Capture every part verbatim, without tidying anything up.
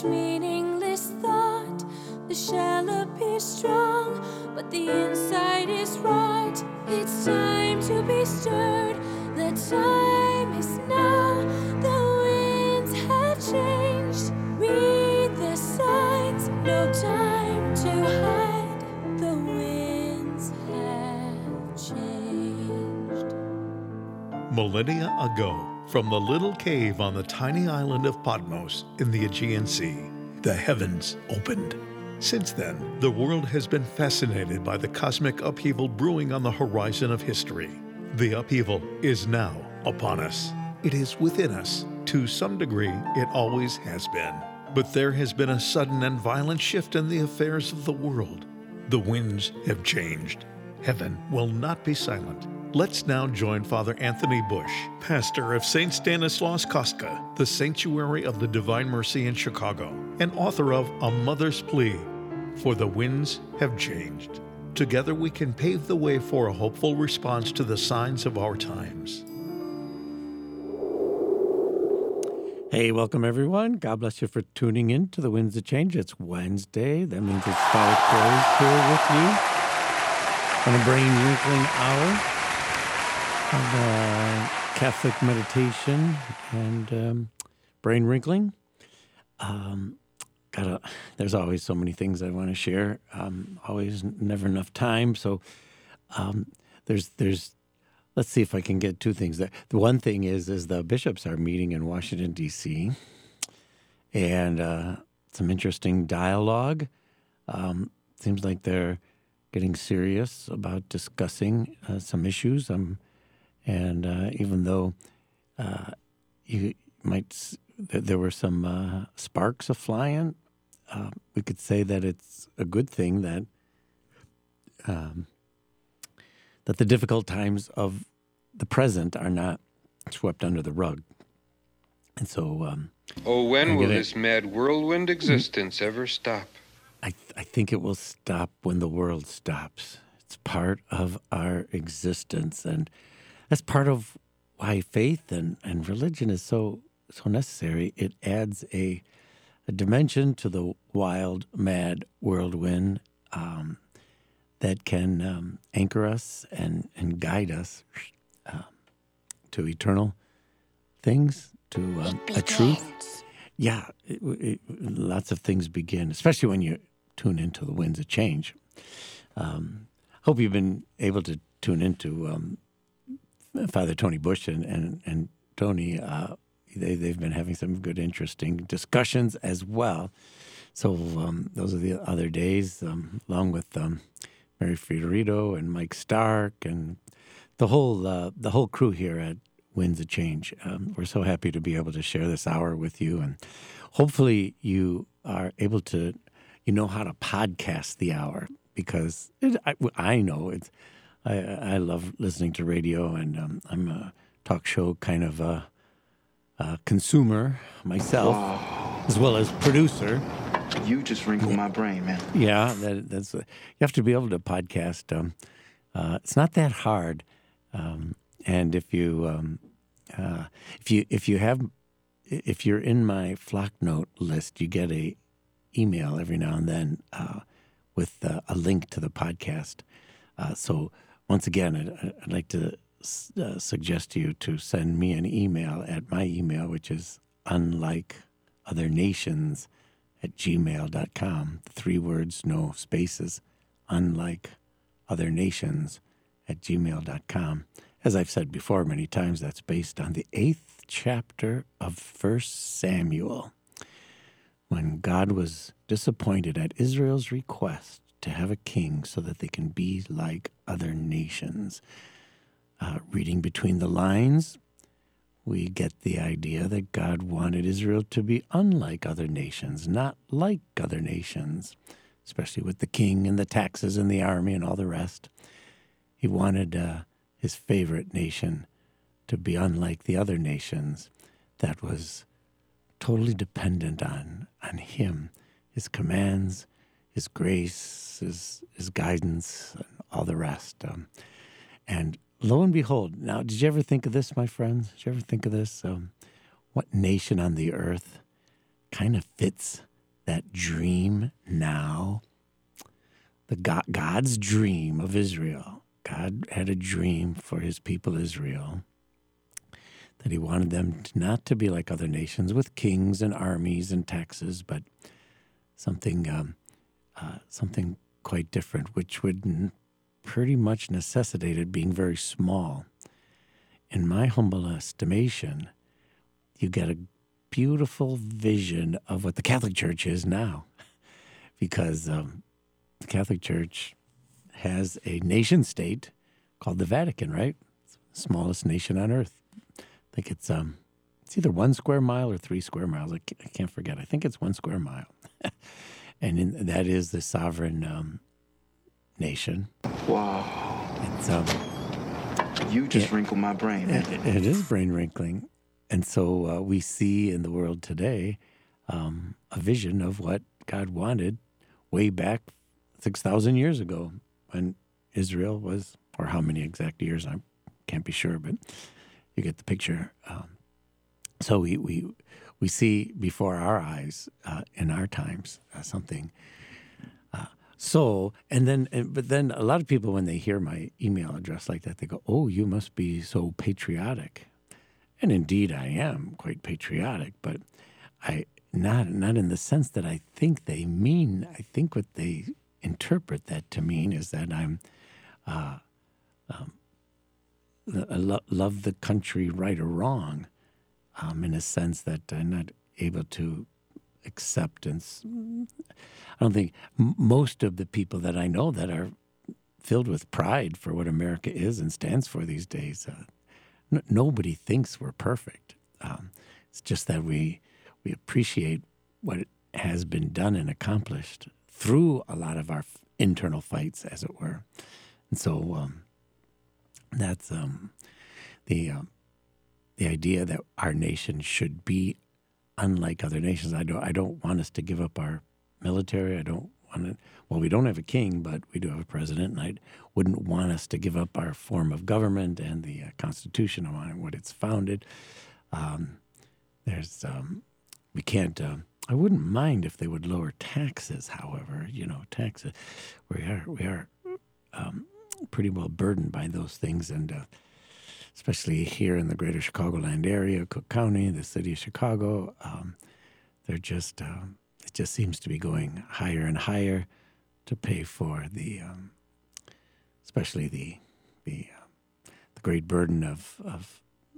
each meaningless thought. The shell appears strong, but the inside is rot. It's time to be stirred. The time is now. The winds have changed. Read the signs. No time to hide. The winds have changed. Millennia ago, from the little cave on the tiny island of Patmos in the Aegean Sea, the heavens opened. Since then, the world has been fascinated by the cosmic upheaval brewing on the horizon of history. The upheaval is now upon us. It is within us. To some degree, it always has been. But there has been a sudden and violent shift in the affairs of the world. The winds have changed. Heaven will not be silent. Let's now join Father Anthony Bush, pastor of Saint Stanislaus Kostka, the Sanctuary of the Divine Mercy in Chicago, and author of A Mother's Plea, For the Winds Have Changed. Together we can pave the way for a hopeful response to the signs of our times. Hey, welcome everyone. God bless you for tuning in to The Winds of Change. It's Wednesday. That means it's Father Corey's here with you on a brain wrinkling hour of uh, Catholic meditation and um, brain wrinkling. Um, gotta, there's always so many things I want to share. Um, always never enough time. So um, there's there's. Let's see if I can get two things there. The one thing is, is the bishops are meeting in Washington, D C, and uh, some interesting dialogue. Um, seems like they're getting serious about discussing uh, some issues. Um, and uh, even though uh, you might, there were some uh, sparks a flying, uh, we could say that it's a good thing that um, that the difficult times of the present are not swept under the rug. And so... Um, oh, when will gonna, this mad whirlwind existence ever stop? I, th- I think it will stop when the world stops. It's part of our existence. And that's part of why faith and, and religion is so so necessary. It adds a, a dimension to the wild, mad whirlwind um that can um, anchor us and, and guide us um, to eternal things, to um, a truth. Yeah, it, it, lots of things begin, especially when you tune into the winds of change. Um, hope you've been able to tune into um, Father Tony Bush and, and, and Tony. Uh, they, they've been having some good, interesting discussions as well. So um, those are the other days, um, along with... Um, Mary Fiorito and Mike Stark and the whole uh, the whole crew here at Winds of Change. Um, we're so happy to be able to share this hour with you, and hopefully you are able to, you know how to podcast the hour, because it, I, I know it's. I, I love listening to radio, and um, I'm a talk show kind of a, a consumer myself, wow. as well as producer. You just wrinkled my brain, man. Yeah, that, that's you have to be able to podcast. Um, uh, it's not that hard, um, and if you um, uh, if you if you have if you're in my Flocknote list, you get a email every now and then uh, with uh, a link to the podcast. Uh, so once again, I'd, I'd like to uh, suggest to you to send me an email at my email, which is unlike other nations. At gmail dot com, three words, no spaces, unlike other nations at gmail dot com. As I've said before many times, that's based on the eighth chapter of First Samuel, when God was disappointed at Israel's request to have a king so that they can be like other nations. Uh, reading between the lines, we get the idea that God wanted Israel to be unlike other nations, not like other nations, especially with the king and the taxes and the army and all the rest. He wanted uh, his favorite nation to be unlike the other nations that was totally dependent on, on him, his commands, his grace, his, his guidance, and all the rest. Um, and lo and behold, now, did you ever think of this, my friends? Did you ever think of this? Um, what nation on the earth kind of fits that dream now. The God, God's dream of Israel. God had a dream for his people Israel, that he wanted them to, not to be like other nations with kings and armies and taxes, but something um, uh, something quite different, which would n- pretty much necessitated being very small. In my humble estimation, you get a beautiful vision of what the Catholic Church is now, because um, the Catholic Church has a nation state called the Vatican, right? It's the smallest nation on earth. I think it's um, it's either one square mile or three square miles. I can't, I can't forget. I think it's one square mile, and in, that is the sovereign um, nation. Wow. It's um, You just it, wrinkled my brain, man. It, it is brain wrinkling, and so uh, we see in the world today um, a vision of what God wanted way back six thousand years ago, when Israel was, or how many exact years, I can't be sure, but you get the picture. Um, so we, we we see before our eyes, uh, in our times, uh, something. Uh, so, and then, and, but then a lot of people, when they hear my email address like that, they go, oh, you must be so patriotic. And indeed I am quite patriotic, but I not not in the sense that I think they mean. I think what they interpret that to mean is that I'm uh, um, I lo- love the country right or wrong, um, in a sense that I'm not able to accept. And s- I don't think m- most of the people that I know that are filled with pride for what America is and stands for these days, uh, n- nobody thinks we're perfect. Um, it's just that we we appreciate what has been done and accomplished through a lot of our f- internal fights, as it were. And so um, that's um, the um, the idea that our nation should be unlike other nations. I don't I don't want us to give up our military. I don't want to. Well, we don't have a king, but we do have a president, and I wouldn't want us to give up our form of government and the uh, Constitution on what it's founded. Um, there's um, we can't. Uh, I wouldn't mind if they would lower taxes. However, you know, taxes we are we are um, pretty well burdened by those things, and uh, especially here in the greater Chicagoland area, Cook County, the city of Chicago, um, they're just uh, it just seems to be going higher and higher to pay for the, um, especially the the uh, the great burden of of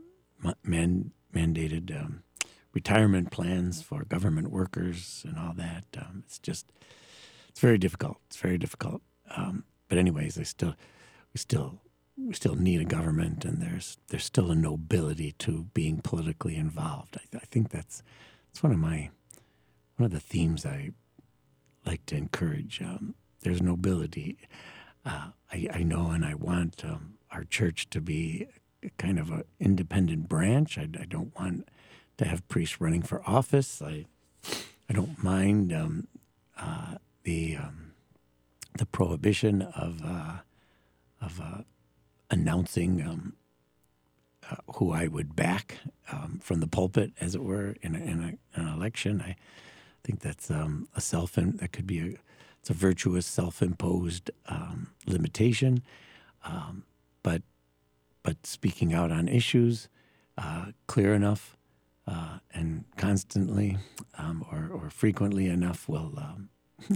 man, mandated. Um, retirement plans for government workers and all that. Um, it's just, it's very difficult. It's very difficult. Um, but anyways, I still, we still, we still need a government, and there's there's still a nobility to being politically involved. I, I think that's that's one of my one of the themes I like to encourage. Um, there's nobility. Uh, I, I know, and I want um, our church to be kind of an independent branch. I, I don't want to have priests running for office. I I don't mind um, uh, the um, the prohibition of uh, of uh, announcing um, uh, who I would back um, from the pulpit, as it were, in, a, in a, an election. I think that's um, a self that could be a it's a virtuous self-imposed um, limitation, um, but but speaking out on issues uh, clear enough. Uh, and constantly um, or, or frequently enough will um,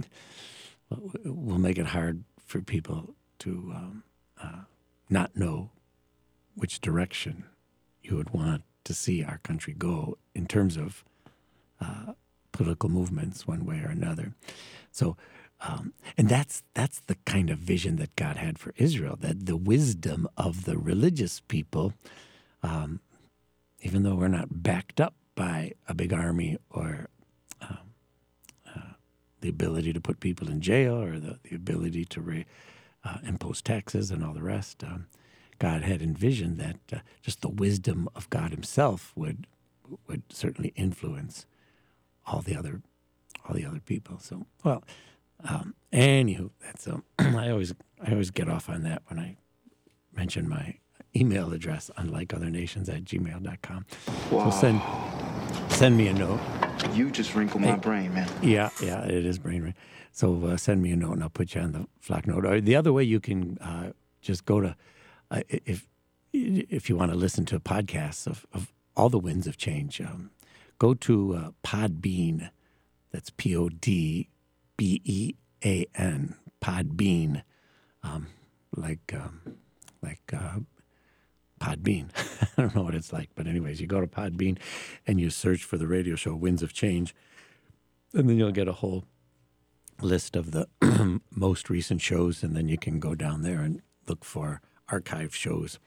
will make it hard for people to um, uh, not know which direction you would want to see our country go in terms of uh, political movements, one way or another. So, um, and that's that's the kind of vision that God had for Israel. That the wisdom of the religious people. Um, Even though we're not backed up by a big army or um, uh, the ability to put people in jail or the, the ability to re, uh, impose taxes and all the rest, um, God had envisioned that uh, just the wisdom of God Himself would would certainly influence all the other all the other people. So, well, um, anywho, that's um, I always I always get off on that when I mention my email address, unlike other nations, at gmail dot com. Wow. So send send me a note. You just wrinkled my Hey. brain, man. Yeah, yeah, it is brain drain. So uh, send me a note and I'll put you on the flock note. Or the other way you can uh, just go to, uh, if if you want to listen to podcasts of, of all the winds of change, um, go to uh, Podbean. That's P O D B E A N, Podbean, um, like um, like uh, Podbean. I don't know what it's like, but anyways, you go to Podbean and you search for the radio show Winds of Change, and then you'll get a whole list of the most recent shows, and then you can go down there and look for archive shows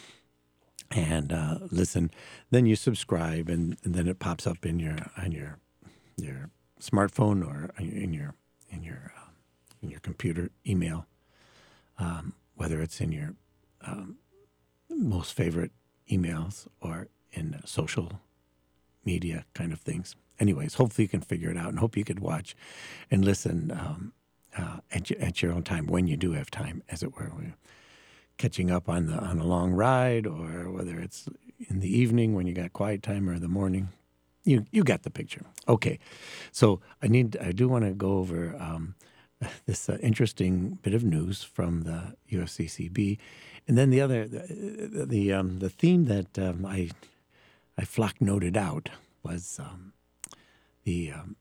and uh, listen. Then you subscribe, and, and then it pops up in your on your your smartphone or in your in your um, in your computer email, um, whether it's in your um, most favorite emails or in social media kind of things. Anyways, hopefully you can figure it out, and hope you could watch and listen um, uh, at, your, at your own time, when you do have time, as it were. We're catching up on the on a long ride, or whether it's in the evening when you got quiet time, or the morning. You you got the picture. Okay, so I need I do want to go over um, this uh, interesting bit of news from the U S C C B, and then the other the the, um, the theme that um, I I flock noted out was um, the um,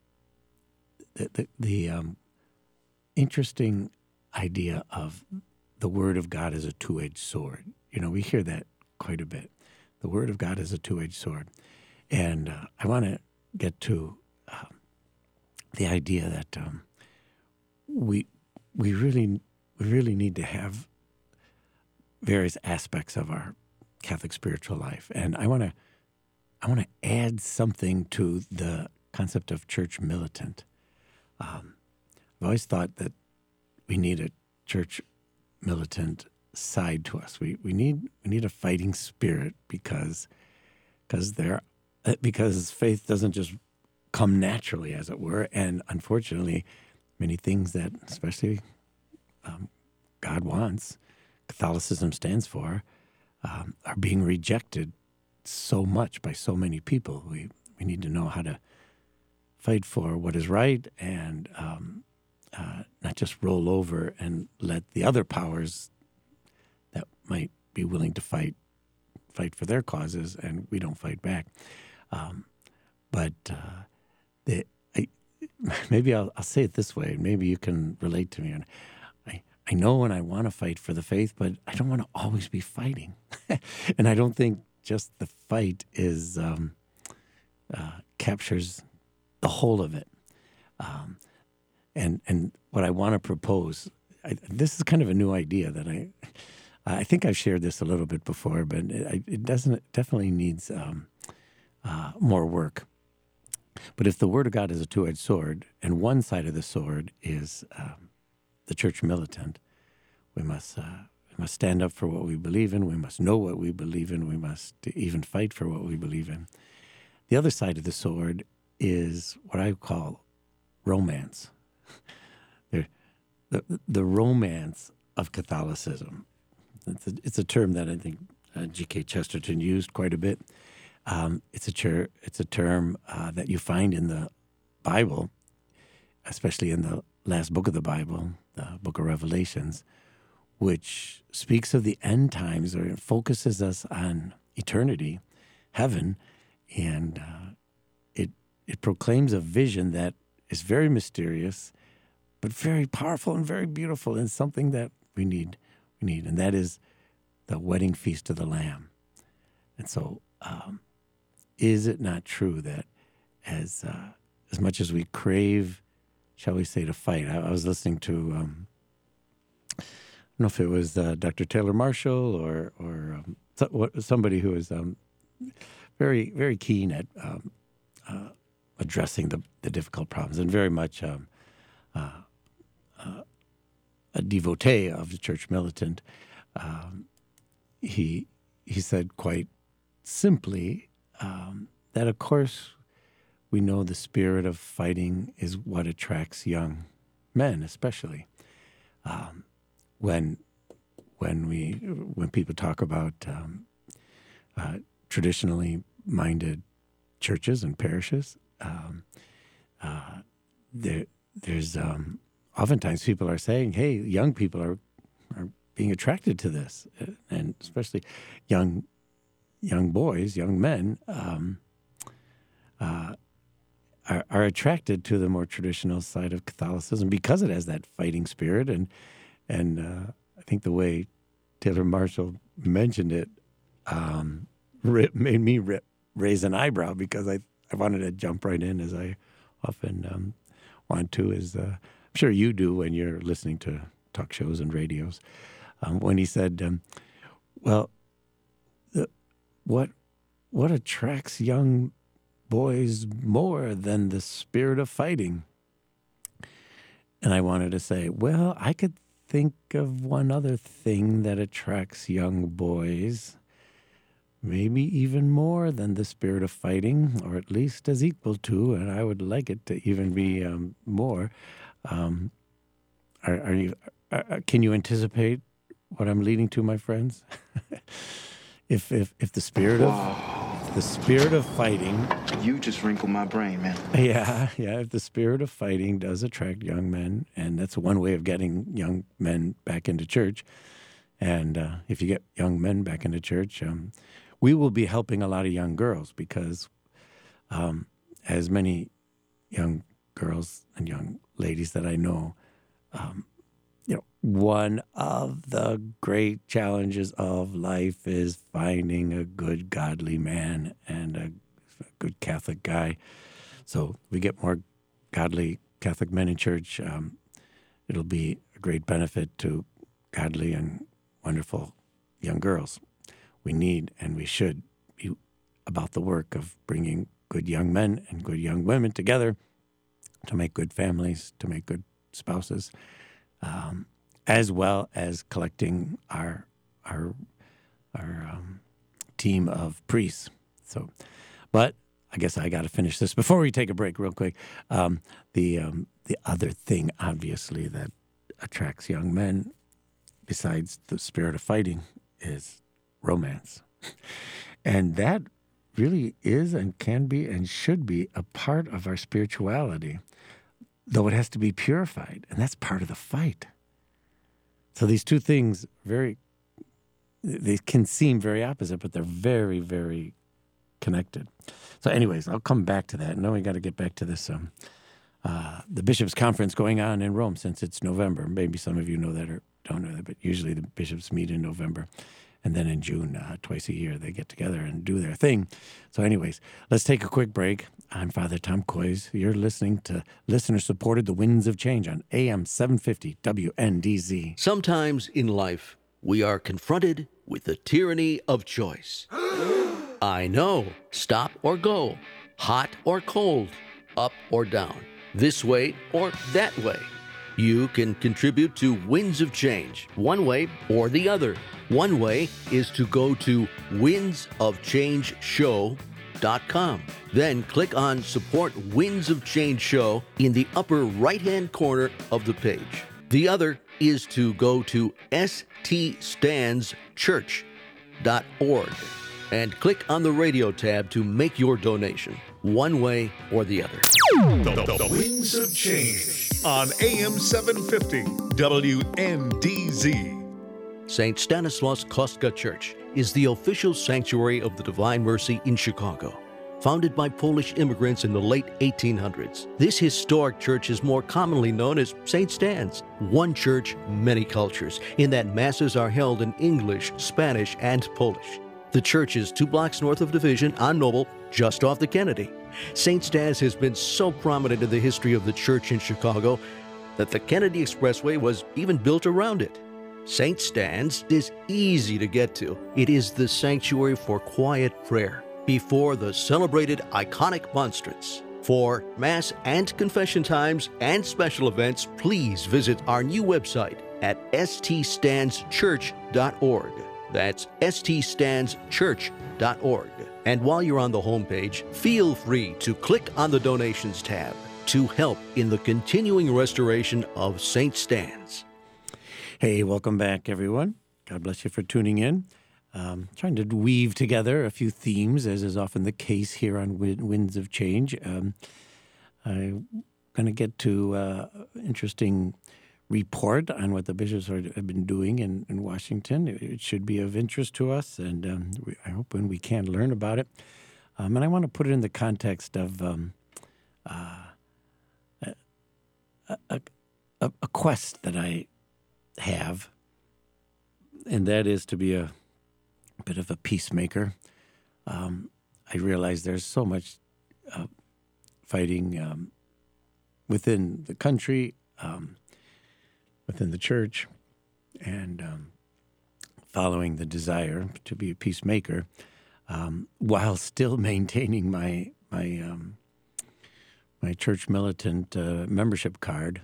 the the, the um, interesting idea of the Word of God as a two-edged sword. You know, we hear that quite a bit. The Word of God is a two-edged sword. And uh, I want to get to uh, the idea that um, we we really we really need to have various aspects of our Catholic spiritual life, and I want to I want to add something to the concept of church militant. Um, I've always thought that we need a church militant side to us. We we need we need a fighting spirit, because because there. Because faith doesn't just come naturally, as it were, and unfortunately, many things that, especially um, God wants, Catholicism stands for, um, are being rejected so much by so many people. We we need to know how to fight for what is right, and um, uh, not just roll over and let the other powers that might be willing to fight fight for their causes, and we don't fight back. Um, but uh, the, I, maybe I'll, I'll say it this way. Maybe you can relate to me. And I, I know when I want to fight for the faith, but I don't want to always be fighting. And I don't think just the fight is um, uh, captures the whole of it. Um, and and what I want to propose, I, this is kind of a new idea that I I think I've shared this a little bit before, but it, it doesn't it definitely needs. Um, Uh, more work. But if the Word of God is a two-edged sword, and one side of the sword is um, the church militant, we must uh, we must stand up for what we believe in. We must know what we believe in. We must even fight for what we believe in. The other side of the sword is what I call romance. the, the the romance of Catholicism. It's a, it's a term that I think uh, G K Chesterton used quite a bit. Um, it's a ter- it's a term uh, that you find in the Bible, especially in the last book of the Bible, the book of Revelations, which speaks of the end times, or focuses us on eternity, heaven, and uh, it it proclaims a vision that is very mysterious, but very powerful and very beautiful, and something that we need we need, and that is the wedding feast of the Lamb. And so. Um, Is it not true that as uh, as much as we crave, shall we say, to fight? I, I was listening to, um, I don't know if it was uh, Doctor Taylor Marshall or or um, so, somebody who was um, very very keen at um, uh, addressing the, the difficult problems, and very much um, uh, uh, a devotee of the church militant. Um, he he said quite simply. Um, that, of course, we know the spirit of fighting is what attracts young men, especially um, when when we when people talk about um, uh, traditionally minded churches and parishes. Um, uh, there, there's um, oftentimes people are saying, "Hey, young people are are being attracted to this," and especially young young boys, young men. Um, uh, Are, are attracted to the more traditional side of Catholicism because it has that fighting spirit, and and uh, I think the way Taylor Marshall mentioned it um, rip, made me rip, raise an eyebrow because I, I wanted to jump right in, as I often um, want to, as uh, I'm sure you do when you're listening to talk shows and radios. Um, when he said, um, "Well, the, what what attracts young boys more than the spirit of fighting?" And I wanted to say, well, I could think of one other thing that attracts young boys, maybe even more than the spirit of fighting, or at least as equal to, and I would like it to even be um, more. Um, are, are you? Are, can you anticipate what I'm leading to, my friends? if if if the spirit of The spirit of fighting. You just wrinkled my brain, man. Yeah, yeah. If the spirit of fighting does attract young men, and that's one way of getting young men back into church. And uh, if you get young men back into church, um, we will be helping a lot of young girls because, um, as many young girls and young ladies that I know, um, you know, one of the great challenges of life is finding a good, godly man and a, a good Catholic guy. So we get more godly Catholic men in church. Um, it'll be a great benefit to godly and wonderful young girls. We need and we should be about the work of bringing good young men and good young women together to make good families, to make good spouses. Um, as well as collecting our our our um, team of priests. So, but I guess I got to finish this before we take a break, real quick. Um, the um, the other thing, obviously, that attracts young men, besides the spirit of fighting, is romance, and that really is and can be and should be a part of our spirituality, though it has to be purified, and that's part of the fight. So these two things, very, they can seem very opposite, but they're very, very connected. So anyways, I'll come back to that. Now we got to get back to this, um, uh, the bishops' conference going on in Rome since it's November. Maybe some of you know that or don't know that, but usually the bishops meet in November. And then in June, uh, twice a year, they get together and do their thing. So anyways, let's take a quick break. I'm Father Tom Koys. You're listening to listener-supported The Winds of Change on A M seven fifty W N D Z. Sometimes in life, we are confronted with the tyranny of choice. I know. Stop or go. Hot or cold. Up or down. This way or that way. You can contribute to Winds of Change, one way or the other. One way is to go to winds of change show dot com. Then click on Support Winds of Change Show in the upper right-hand corner of the page. The other is to go to s t stands church dot org and click on the radio tab to make your donation, one way or the other. The, the Winds of Change on A M seven fifty W N D Z. Saint Stanislaus Kostka Church is the official sanctuary of the Divine Mercy in Chicago. Founded by Polish immigrants in the late eighteen hundreds, this historic church is more commonly known as Saint Stan's. One church, many cultures, in that masses are held in English, Spanish, and Polish. The church is two blocks north of Division on Noble, just off the Kennedy. Saint Stan's has been so prominent in the history of the church in Chicago that the Kennedy Expressway was even built around it. Saint Stan's is easy to get to. It is the sanctuary for quiet prayer before the celebrated iconic monstrance. For Mass and confession times and special events, please visit our new website at s t stands church dot org. That's s t stands church dot org. And while you're on the homepage, feel free to click on the Donations tab to help in the continuing restoration of Saint Stan's. Hey, welcome back, everyone. God bless you for tuning in. um, trying to weave together a few themes, as is often the case here on Win- Winds of Change. Um, I'm going to get to uh, interesting report on what the bishops are, have been doing in, in Washington. It, it should be of interest to us, and um, we, I hope when we can learn about it. Um, and I want to put it in the context of um, uh, a, a, a, a quest that I have, and that is to be a bit of a peacemaker. Um, I realize there's so much uh, fighting um, within the country, um, within the church, and um, following the desire to be a peacemaker, um, while still maintaining my my um, my church militant uh, membership card.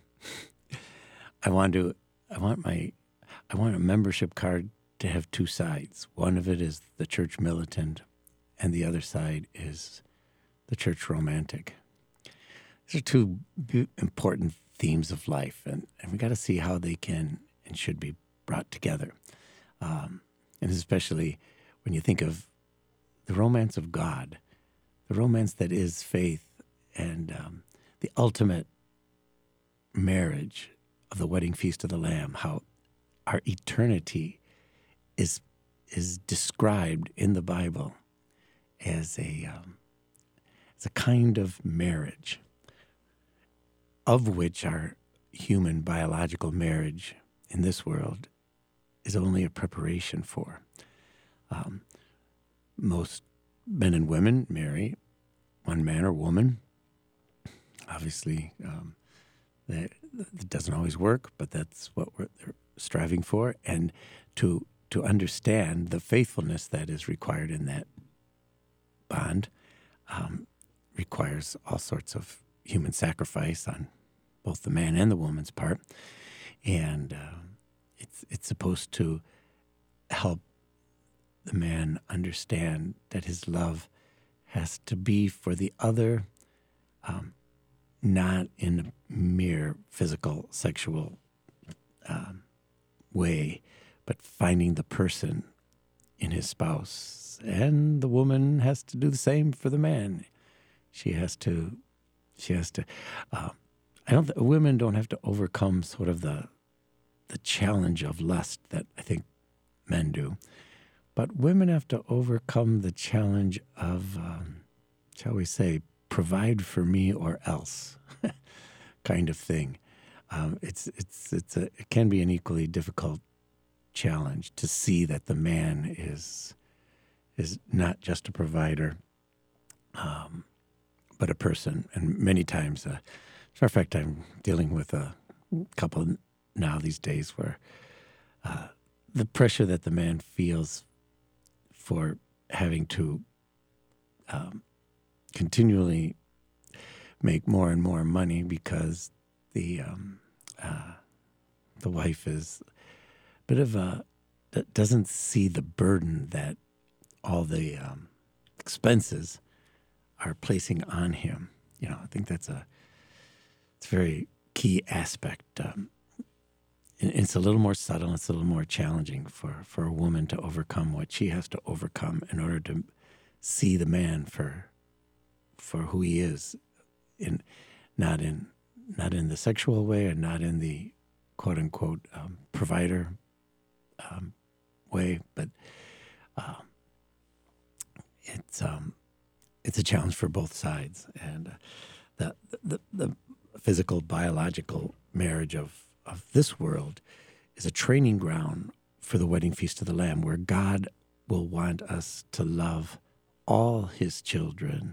I want to. I want my. I want a membership card to have two sides. One of it is the church militant, and the other side is the church romantic. These are two b- important themes of life, and, and we got to see how they can and should be brought together. Um, and especially when you think of the romance of God, the romance that is faith, and um, the ultimate marriage of the wedding feast of the Lamb, how our eternity is is described in the Bible as a um, as a kind of marriage, of which our human biological marriage in this world is only a preparation for. Um, most men and women marry one man or woman. Obviously, um, that, that doesn't always work, but that's what we're they're striving for. And to to understand the faithfulness that is required in that bond um, requires all sorts of human sacrifice on both the man and the woman's part. And uh, it's it's supposed to help the man understand that his love has to be for the other, um, not in a mere physical, sexual um, way, but finding the person in his spouse. And the woman has to do the same for the man. She has to, she has to, uh, I don't, th- women don't have to overcome sort of the, the challenge of lust that I think men do. But women have to overcome the challenge of, um, shall we say, provide for me or else kind of thing. Um, it's it's it's a it can be an equally difficult challenge to see that the man is is not just a provider, um, but a person. And many times, uh, as a matter of fact, I'm dealing with a couple now these days where uh, the pressure that the man feels for having to um, continually make more and more money because the um, uh, the wife is a bit of a that doesn't see the burden that all the um, expenses are placing on him. You know, I think that's a it's a very key aspect. Um, It's a little more subtle. It's a little more challenging for, for a woman to overcome what she has to overcome in order to see the man for for who he is, in not in not in the sexual way and not in the quote unquote um, provider um, way, but uh, it's um, it's a challenge for both sides, and uh, the, the the physical biological marriage of. of this world is a training ground for the wedding feast of the Lamb, where God will want us to love all his children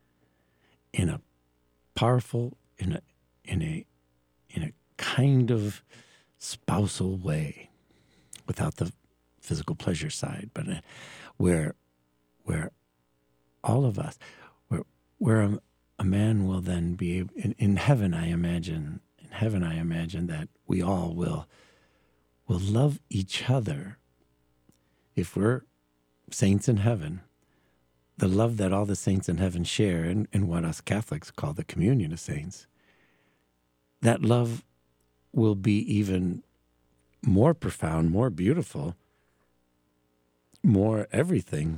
in a powerful, in a in a in a kind of spousal way, without the physical pleasure side, but uh, where where all of us, where where a, a man will then be able, in, in heaven, I imagine. Heaven, I imagine that we all will will love each other. If we're saints in heaven, the love that all the saints in heaven share in, in what us Catholics call the communion of saints, that love will be even more profound, more beautiful more everything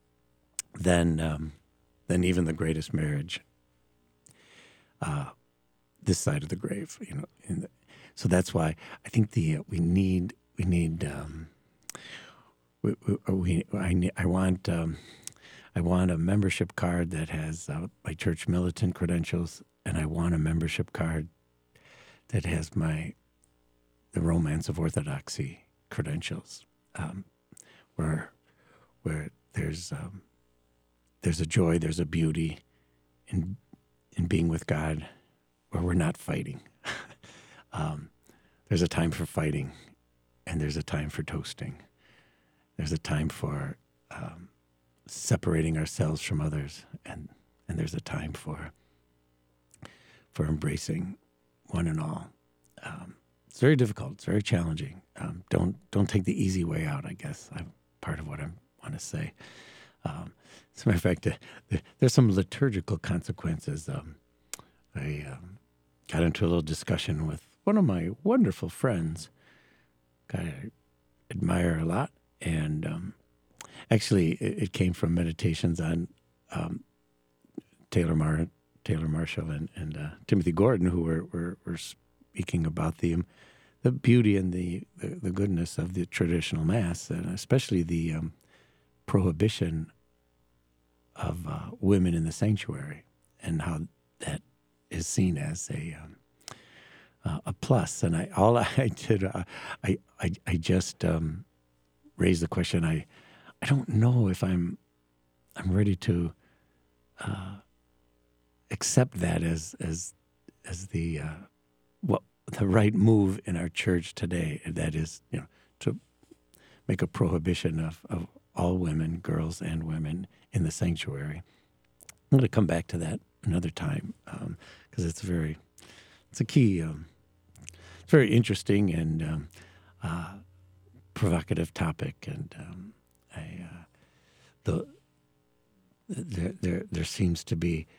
than um, than even the greatest marriage uh, this side of the grave. You know, in the, so that's why I think the uh, we need we need um, we, we, we I need, I want um, I want a membership card that has uh, my church militant credentials, and I want a membership card that has my the Romance of Orthodoxy credentials, um, where where there's um, there's a joy, there's a beauty in in being with God, where we're not fighting. um, there's a time for fighting, and there's a time for toasting. There's a time for um, separating ourselves from others, and and there's a time for for embracing one and all. Um, it's very difficult. It's very challenging. Um, don't don't take the easy way out, I guess. I'm part of what I want to say. Um, as a matter of fact, uh, there, there's some liturgical consequences. Um, I um, got into a little discussion with one of my wonderful friends, guy I admire a lot, and um, actually it, it came from meditations on um, Taylor Mar- Taylor Marshall and, and uh, Timothy Gordon, who were, were, were speaking about the um, the beauty and the, the, the goodness of the traditional Mass, and especially the um, prohibition of uh, women in the sanctuary, and how that is seen as a um, uh, a plus. And I all I did uh, I, I I just um, raised the question. I I don't know if I'm I'm ready to uh, accept that as as as the uh, what the right move in our church today. And that is, you know, to make a prohibition of, of all women, girls and women in the sanctuary. I'm going to come back to that another time because um, it's very it's a key. Um, it's very interesting and um, uh, provocative topic, and um, I uh, the there there there seems to be.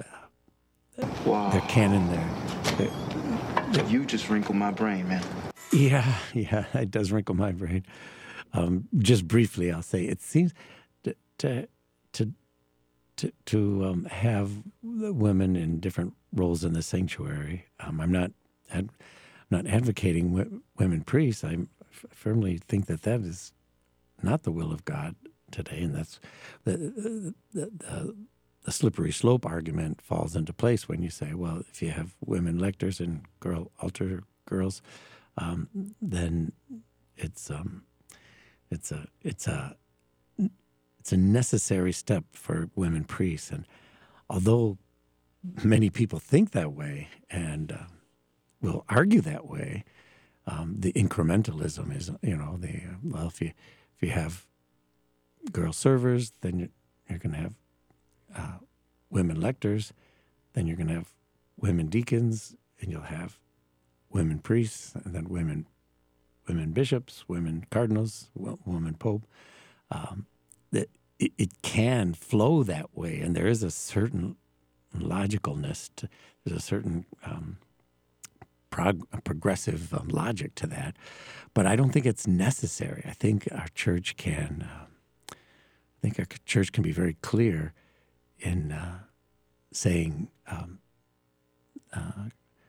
Wow. Their canon there. They're, You just wrinkled my brain, man. yeah, yeah, it does wrinkle my brain. Um, just briefly, I'll say it seems to to to to, to um, have the women in different roles in the sanctuary. Um, I'm not ad, not advocating w- women priests. I f- firmly think that that is not the will of God today, and that's the the. the, the The slippery slope argument falls into place when you say, well, if you have women lectors and girl altar girls, um, then it's um, it's a it's a it's a necessary step for women priests. And although many people think that way and uh, will argue that way, um, the incrementalism is, you know, the uh, well, if you if you have girl servers, then you're, you're going to have Uh, women lectors, then you're going to have women deacons, and you'll have women priests, and then women women bishops, women cardinals, women pope. Um, that it, it can flow that way, and there is a certain logicalness to, there's a certain um, prog- progressive um, logic to that, but I don't think it's necessary. I think our church can. Uh, I think our church can be very clear in uh, saying um, uh,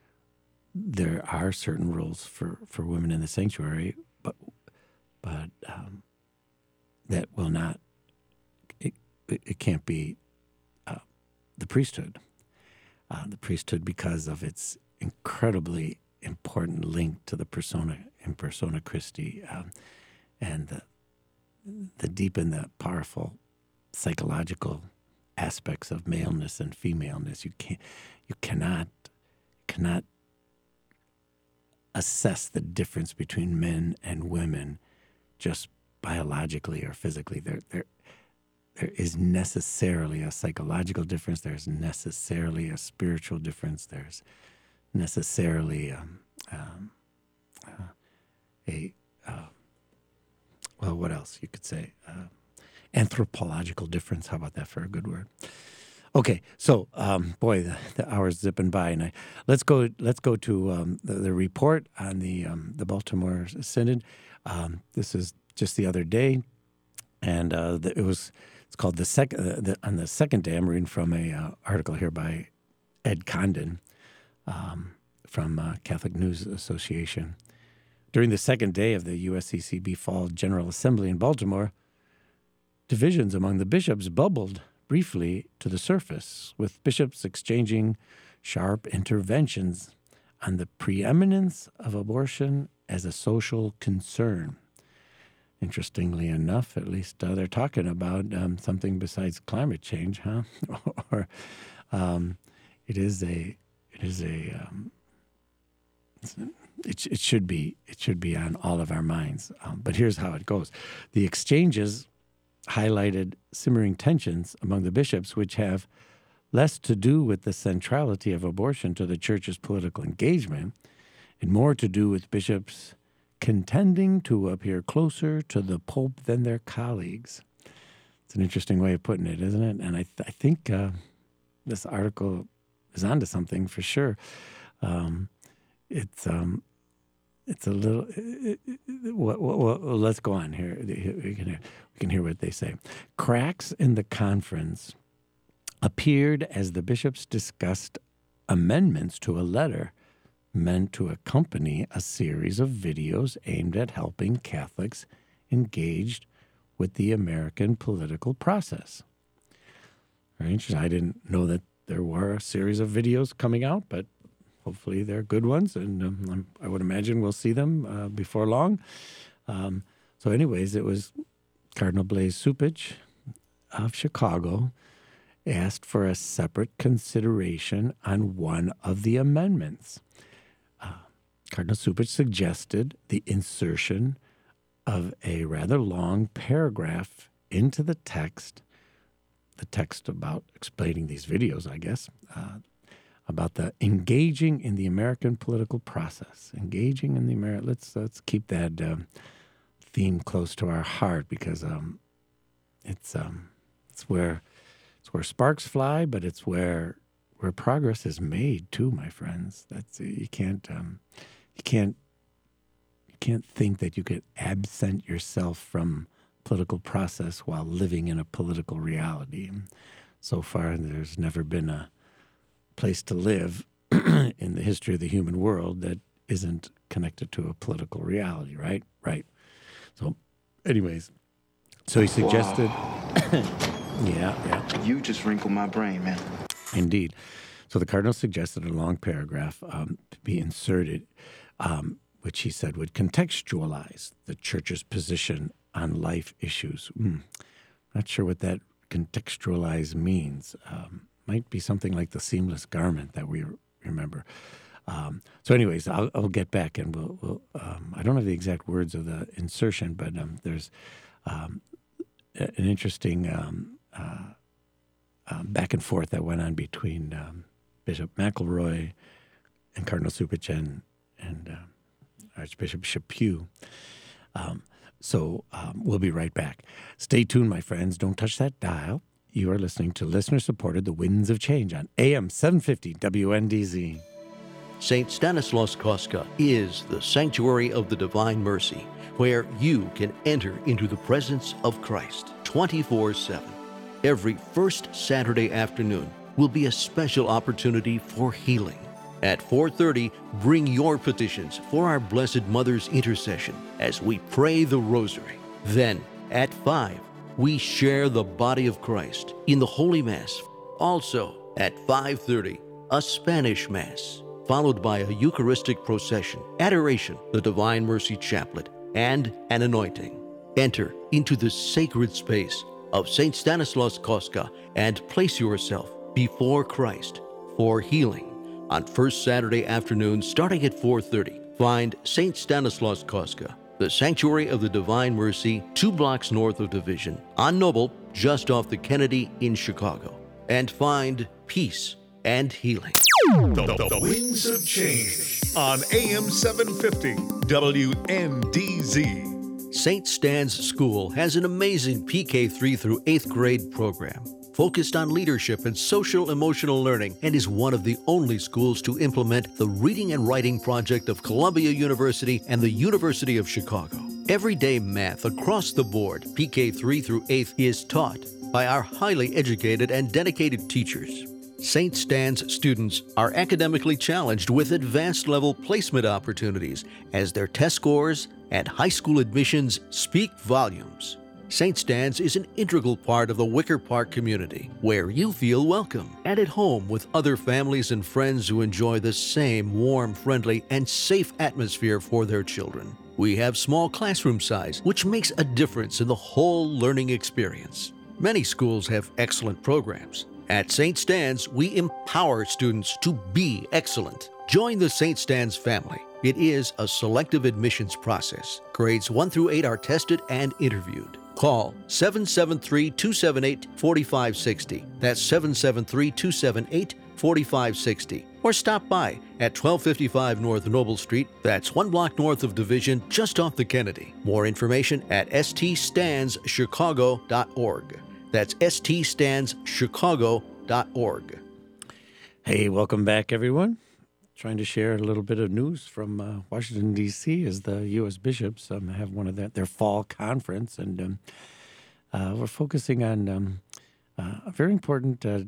there are certain rules for, for women in the sanctuary, but but um, that will not. It it can't be uh, the priesthood. Uh, the priesthood, because of its incredibly important link to the persona in persona Christi, um, and the the deep and the powerful psychological aspects of maleness and femaleness. You can't, you cannot, cannot assess the difference between men and women just biologically or physically. There, there, there is necessarily a psychological difference. There's necessarily a spiritual difference. There's necessarily um, um, uh, a uh, well, what else you could say? Uh, Anthropological difference. How about that for a good word? Okay, so um, boy, the, the hour's zipping by, and I let's go. Let's go to um, the, the report on the um, the Baltimore Synod. Um, this is just the other day. and uh, the, it was it's called the second uh, the, on the second day. I'm reading from a uh, article here by Ed Condon um, from uh, Catholic News Association. During the second day of the U S C C B Fall General Assembly in Baltimore, divisions among the bishops bubbled briefly to the surface, with bishops exchanging sharp interventions on the preeminence of abortion as a social concern. Interestingly enough, at least uh, they're talking about um, something besides climate change, huh? or um, it is a it is a um, it it should be it should be on all of our minds. Um, but here's how it goes: the exchanges highlighted simmering tensions among the bishops, which have less to do with the centrality of abortion to the church's political engagement and more to do with bishops contending to appear closer to the Pope than their colleagues. It's an interesting way of putting it, isn't it? And I, th- I think uh, this article is onto something for sure. Um, it's um, it's a little. It, it, well, well, well, let's go on here. We can hear, we can hear what they say. Cracks in the conference appeared as the bishops discussed amendments to a letter meant to accompany a series of videos aimed at helping Catholics engaged with the American political process. Very interesting. I didn't know that there were a series of videos coming out, but hopefully they're good ones, and um, I would imagine we'll see them uh, before long. Um, so anyways, it was Cardinal Blaise Cupich of Chicago asked for a separate consideration on one of the amendments. Uh, Cardinal Cupich suggested the insertion of a rather long paragraph into the text, the text about explaining these videos, I guess, uh, about the engaging in the American political process. Engaging in the American, let's let's keep that um, theme close to our heart, because um, it's um, it's where it's where sparks fly, but it's where where progress is made too, my friends. That's you can't um, you can't you can't think that you could absent yourself from political process while living in a political reality. So far, there's never been a place to live in the history of the human world that isn't connected to a political reality, right? Right. So, anyways, so he suggested. yeah, yeah. You just wrinkled my brain, man. Indeed. So the cardinal suggested a long paragraph um, be inserted, um, which he said would contextualize the church's position on life issues. Mm. Not sure what that contextualize means. Um, might be something like the seamless garment that we remember. Um, so anyways, I'll, I'll get back and we'll, we'll um, I don't have the exact words of the insertion, but um, there's um, an interesting um, uh, um, back and forth that went on between um, Bishop McElroy and Cardinal Cupich and, and uh, Archbishop Chaput. Um, so um, we'll be right back. Stay tuned, my friends. Don't touch that dial. You are listening to listener-supported The Winds of Change on A M seven fifty W N D Z. Saint Stanislaus Kostka is the sanctuary of the Divine Mercy, where you can enter into the presence of Christ twenty-four seven. Every first Saturday afternoon will be a special opportunity for healing. At four thirty, bring your petitions for our Blessed Mother's intercession as we pray the Rosary. Then, at five, we share the body of Christ in the Holy Mass. Also, at five thirty, a Spanish Mass, followed by a Eucharistic procession, adoration, the Divine Mercy Chaplet, and an anointing. Enter into the sacred space of Saint Stanislaus Kostka and place yourself before Christ for healing. On first Saturday afternoon, starting at four thirty, find Saint Stanislaus Kostka, the Sanctuary of the Divine Mercy, two blocks north of Division, on Noble, just off the Kennedy in Chicago, and find peace and healing. The, the, the Winds of Change on A M seven fifty W N D Z. Saint Stan's School has an amazing P K three through eighth grade program. focused on leadership and social emotional learning and is one of the only schools to implement the Reading and Writing Project of Columbia University and the University of Chicago. Everyday math across the board, P K three through eighth, is taught by our highly educated and dedicated teachers. Saint Stan's students are academically challenged with advanced level placement opportunities as their test scores and high school admissions speak volumes. Saint Stan's is an integral part of the Wicker Park community, where you feel welcome and at home with other families and friends who enjoy the same warm, friendly, and safe atmosphere for their children. We have small classroom size, which makes a difference in the whole learning experience. Many schools have excellent programs. At Saint Stan's, we empower students to be excellent. Join the Saint Stan's family. It is a selective admissions process. Grades one through eight are tested and interviewed. Call seven seven three, two seven eight, four five six zero. That's seven seven three, two seven eight, four five six zero. Or stop by at twelve fifty-five North Noble Street. That's one block north of Division, just off the Kennedy. More information at s t stans chicago dot org. That's s t stans chicago dot org. Hey, welcome back, everyone. Trying to share a little bit of news from uh, Washington, D C as the U S bishops um, have one of their, their fall conference, and um, uh, we're focusing on um, uh, a very important uh,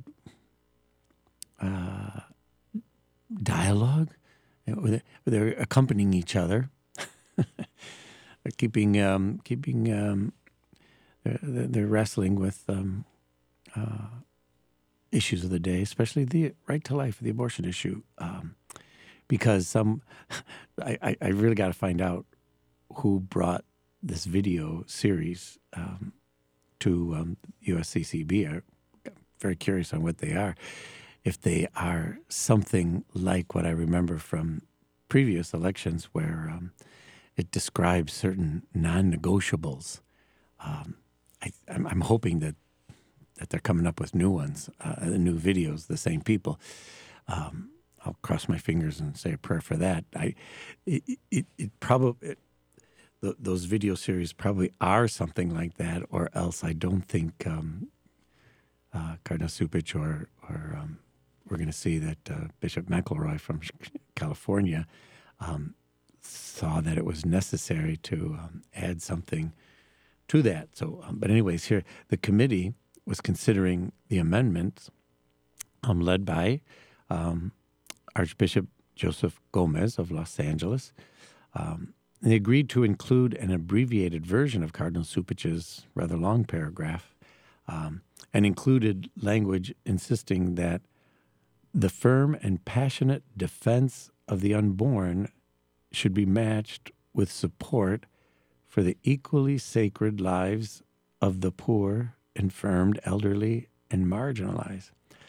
uh, dialogue. You know, where they're, where they're accompanying each other, they're keeping um, keeping um, they're, they're wrestling with um, uh, issues of the day, especially the right to life, the abortion issue. Um, Because some, I, I really got to find out who brought this video series um, to um, U S C C B. I'm very curious on what they are. If they are something like what I remember from previous elections, where um, it describes certain non-negotiables. Um, I, I'm, I'm hoping that that they're coming up with new ones, uh, new videos, the same people. Um, I'll cross my fingers and say a prayer for that. I, it, it, it probably, it, th- those video series probably are something like that, or else I don't think um, uh, Cardinal Cupich or, or um, we're going to see that uh, Bishop McElroy from California um, saw that it was necessary to um, add something to that. So, um, but anyways, here the committee was considering the amendments um, led by um, Archbishop Joseph Gomez of Los Angeles. Um, and they agreed to include an abbreviated version of Cardinal Cupich's rather long paragraph um, and included language insisting that the firm and passionate defense of the unborn should be matched with support for the equally sacred lives of the poor, infirmed, elderly, and marginalized.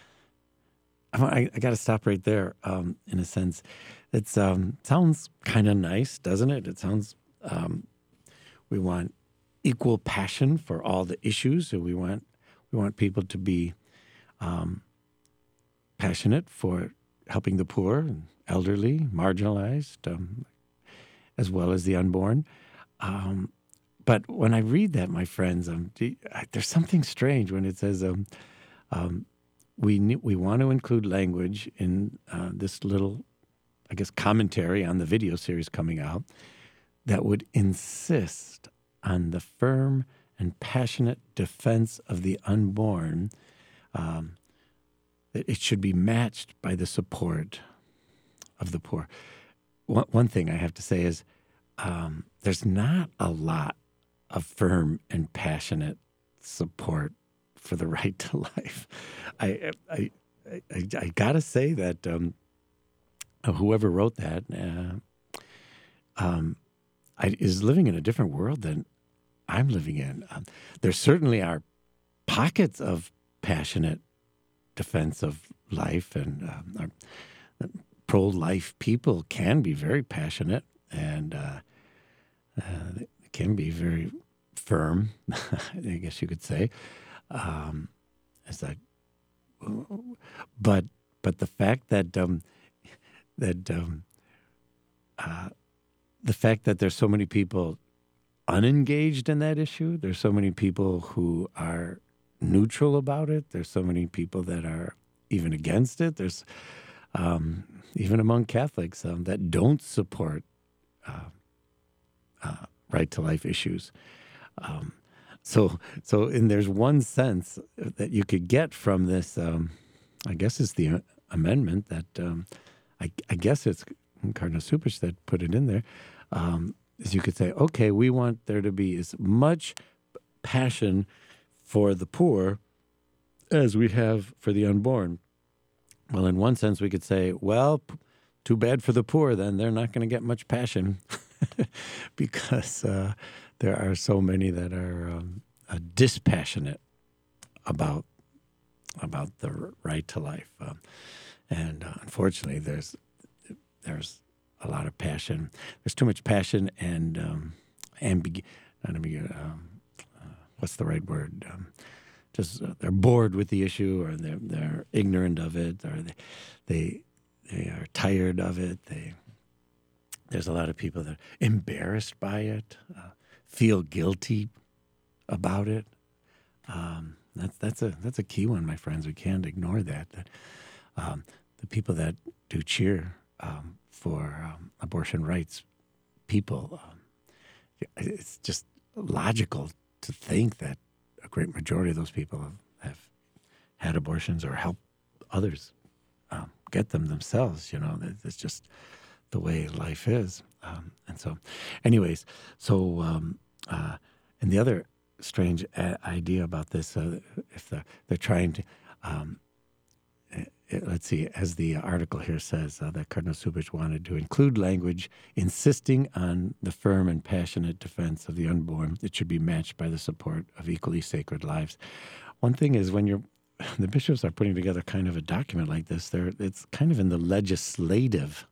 I, I got to stop right there. Um, in a sense, it um, sounds kind of nice, doesn't it? It sounds um, we want equal passion for all the issues, and we want we want people to be um, passionate for helping the poor, and elderly, marginalized, um, as well as the unborn. Um, but when I read that, my friends, um, there's something strange when it says. Um, um, We we want to include language in uh, this little, I guess, commentary on the video series coming out that would insist on the firm and passionate defense of the unborn. Um, that it should be matched by the support of the poor. One, one thing I have to say is um, there's not a lot of firm and passionate support for the right to life. I I I, I gotta say that um, whoever wrote that uh, um, I, is living in a different world than I'm living in. Um, there certainly are pockets of passionate defense of life, and um, our, uh, pro-life people can be very passionate and uh, uh, can be very firm, I guess you could say. Um, is that, but but the fact that um, that um, uh, the fact that there's so many people unengaged in that issue, there's so many people who are neutral about it. There's so many people that are even against it. There's um, even among Catholics um, that don't support uh, uh, right to life issues. Um, so, so, and there's one sense that you could get from this. Um, I guess it's the amendment that um, I, I guess it's Cardinal Cupich that put it in there. Um, is you could say, okay, we want there to be as much passion for the poor as we have for the unborn. Well, in one sense, we could say, well, p- too bad for the poor, then. They're not going to get much passion because uh, there are so many that are um, uh, dispassionate about about the r- right to life. Um, and uh, unfortunately, there's there's a lot of passion. There's too much passion and um, ambig- not ambig- um, uh, what's the right word? Um, just uh, they're bored with the issue, or they're they're ignorant of it, or they they they are tired of it. They there's a lot of people that are embarrassed by it, uh, feel guilty about it. Um, that's that's a that's a key one, my friends. We can't ignore that. That um, the people that do cheer um, for um, abortion rights, people, um, it's just logical to think that a great majority of those people have, have had abortions or helped others um, get them themselves. You know, it's just the way life is. Um, and so, anyways, so um, uh, and the other strange a- idea about this, uh, if the, they're trying to, um, it, let's see, as the article here says, uh, that Cardinal Cupich wanted to include language insisting on the firm and passionate defense of the unborn. It should be matched by the support of equally sacred lives. One thing is, when you're, the bishops are putting together kind of a document like this, they're, it's kind of in the legislative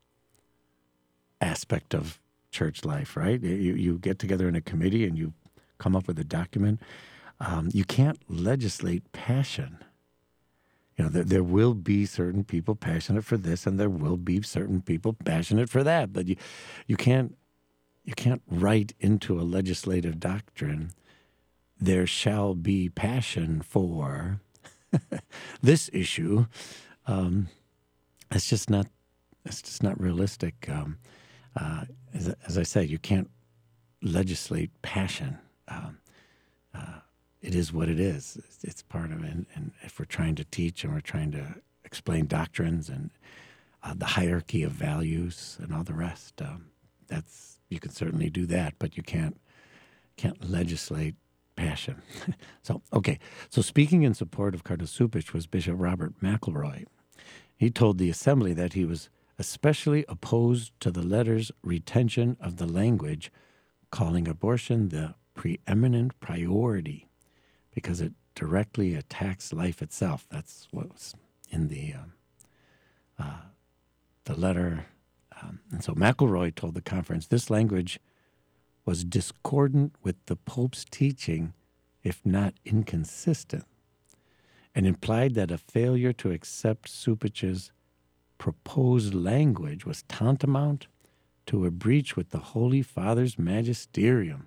aspect of church life, right? You, you get together in a committee and you come up with a document. Um, you can't legislate passion. You know, there, there will be certain people passionate for this, and there will be certain people passionate for that. But you, you can't, you can't write into a legislative doctrine, there shall be passion for this issue. Um, it's just not, it's just not realistic. Um, uh, as, as I said, you can't legislate passion. Um, uh, It is what it is. It's, it's part of it. And, and if we're trying to teach and we're trying to explain doctrines and uh, the hierarchy of values and all the rest, um, that's you can certainly do that, but you can't can't legislate passion. so okay. So speaking in support of Cardinal Cupich was Bishop Robert McElroy. He told the assembly that he was especially opposed to the letter's retention of the language calling abortion the preeminent priority, because it directly attacks life itself. That's what was in the um, uh, the letter. Um, and so McElroy told the conference this language was discordant with the Pope's teaching, if not inconsistent, and implied that a failure to accept Cupich's proposed language was tantamount to a breach with the Holy Father's magisterium.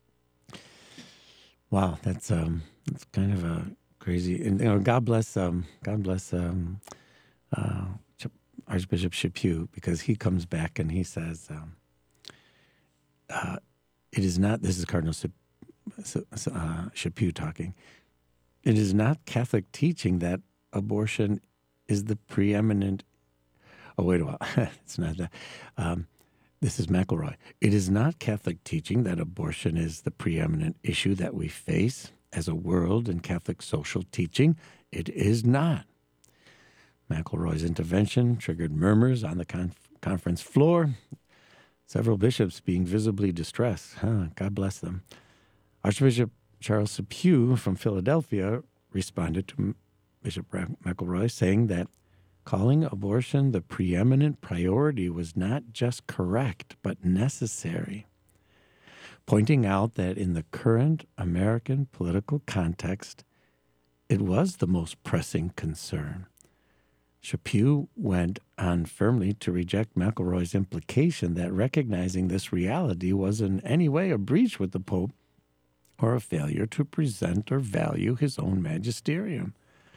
Wow, that's um, that's kind of a crazy. And you know, God bless, um, God bless um, uh, Archbishop Chaput, because he comes back and he says, um, uh, "It is not." This is Cardinal uh, Chaput talking. It is not Catholic teaching that abortion is the preeminent. Oh, wait a while. It's not that. Um, This is McElroy. It is not Catholic teaching that abortion is the preeminent issue that we face as a world in Catholic social teaching. It is not. McElroy's intervention triggered murmurs on the conf- conference floor, several bishops being visibly distressed. Huh, God bless them. Archbishop Charles Chaput from Philadelphia responded to Bishop McElroy, saying that calling abortion the preeminent priority was not just correct, but necessary, pointing out that in the current American political context, it was the most pressing concern. Chaput went on firmly to reject McElroy's implication that recognizing this reality was in any way a breach with the Pope or a failure to present or value his own magisterium.